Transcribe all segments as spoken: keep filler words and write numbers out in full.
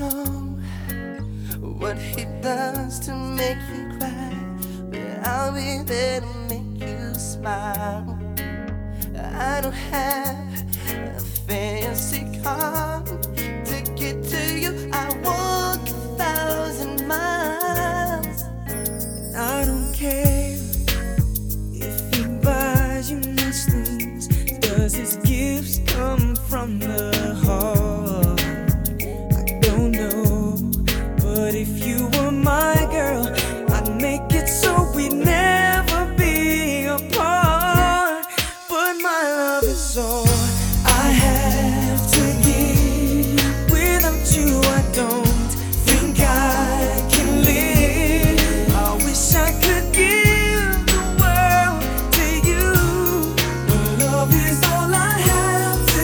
know what he does to make you cry, but I'll be there to make you smile. I don't have a fancy car to get to you. I walk a thousand miles. I don't care if he buys you nice things. Does his gifts come from the heart? I don't know, but if you were my girl, I'd make it so we'd never be apart. But my love is all I have to give. Without you I don't think I can live. I wish I could give the world to you, but love is all I have to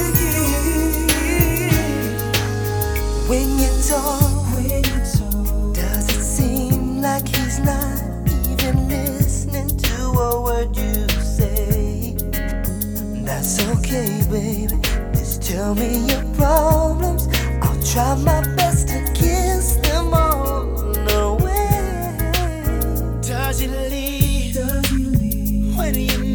give. When you talk, When you talk, does it seem like he's not even listening to a word you say? That's okay, baby. Just tell me your problems. I'll try my best to kiss them all away. does he leave? Does he leave? When you